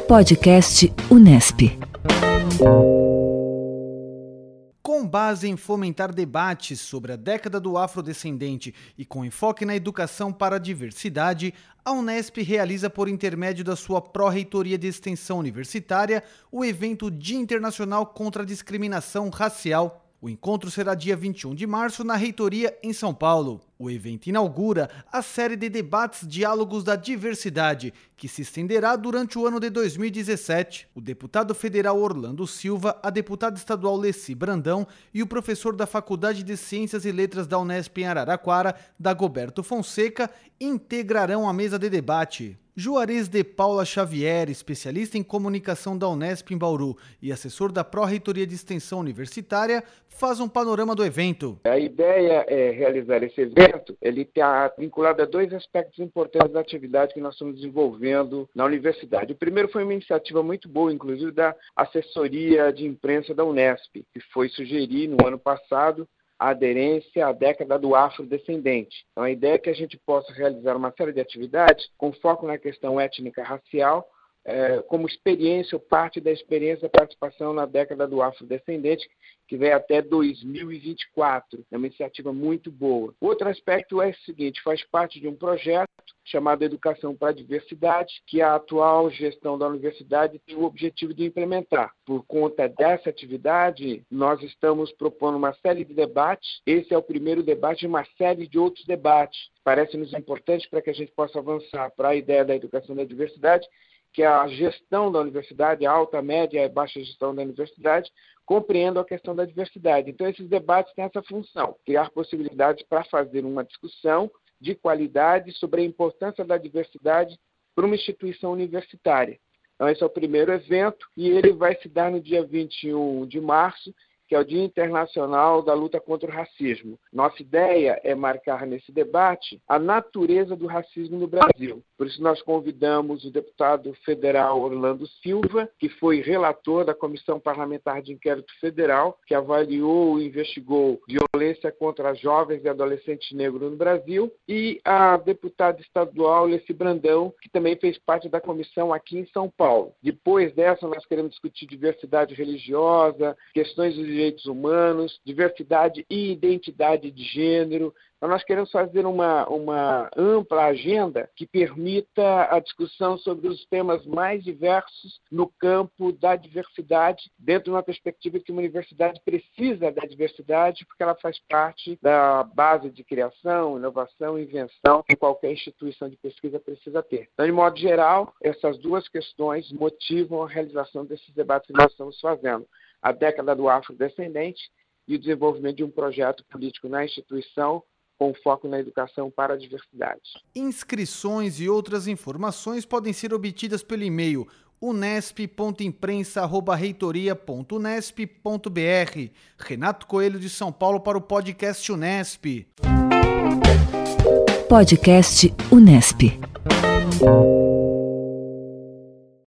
Podcast Unesp. Com base em fomentar debates sobre a década do afrodescendente e com enfoque na educação para a diversidade, a Unesp realiza, por intermédio da sua Pró-Reitoria de Extensão Universitária, o evento Dia Internacional contra a Discriminação Racial. O encontro será dia 21 de março na Reitoria, em São Paulo. O evento inaugura a série de debates Diálogos da Diversidade, que se estenderá durante o ano de 2017. O deputado federal Orlando Silva, a deputada estadual Leci Brandão e o professor da Faculdade de Ciências e Letras da Unesp em Araraquara, Dagoberto Fonseca, integrarão a mesa de debate. Juarez de Paula Xavier, especialista em comunicação da Unesp em Bauru e assessor da Pró-Reitoria de Extensão Universitária, faz um panorama do evento. A ideia é realizar esse evento, ele está vinculado a dois aspectos importantes da atividade que nós estamos desenvolvendo na universidade. O primeiro foi uma iniciativa muito boa, inclusive da assessoria de imprensa da Unesp, que foi sugerir no ano passado a aderência à década do afrodescendente. Então, a ideia é que a gente possa realizar uma série de atividades com foco na questão étnica racial, como experiência ou parte da experiência da participação na década do afrodescendente, que vem até 2024. É uma iniciativa muito boa. Outro aspecto é o seguinte, faz parte de um projeto chamado Educação para a Diversidade, que a atual gestão da universidade tem o objetivo de implementar. Por conta dessa atividade, nós estamos propondo uma série de debates. Esse é o primeiro debate de uma série de outros debates. Parece-nos importante para que a gente possa avançar para a ideia da educação da diversidade, que a gestão da universidade, a alta, média e baixa gestão da universidade, compreendam a questão da diversidade. Então, esses debates têm essa função, criar possibilidades para fazer uma discussão de qualidade sobre a importância da diversidade para uma instituição universitária. Então, esse é o primeiro evento e ele vai se dar no dia 21 de março, que é o Dia Internacional da Luta contra o Racismo. Nossa ideia é marcar nesse debate a natureza do racismo no Brasil. Por isso nós convidamos o deputado federal Orlando Silva, que foi relator da Comissão Parlamentar de Inquérito Federal, que avaliou e investigou violência contra jovens e adolescentes negros no Brasil, e a deputada estadual Leci Brandão, que também fez parte da comissão aqui em São Paulo. Depois dessa, nós queremos discutir diversidade religiosa, questões dos direitos humanos, diversidade e identidade de gênero. Então, nós queremos fazer uma ampla agenda que permita a discussão sobre os temas mais diversos no campo da diversidade, dentro de uma perspectiva que uma universidade precisa da diversidade, porque ela faz parte da base de criação, inovação e invenção que qualquer instituição de pesquisa precisa ter. Então, de modo geral, essas duas questões motivam a realização desses debates que nós estamos fazendo. A década do afrodescendente e o desenvolvimento de um projeto político na instituição com foco na educação para a diversidade. Inscrições e outras informações podem ser obtidas pelo e-mail unesp.imprensa@reitoria.unesp.br. Renato Coelho, de São Paulo, para o Podcast Unesp. Podcast Unesp.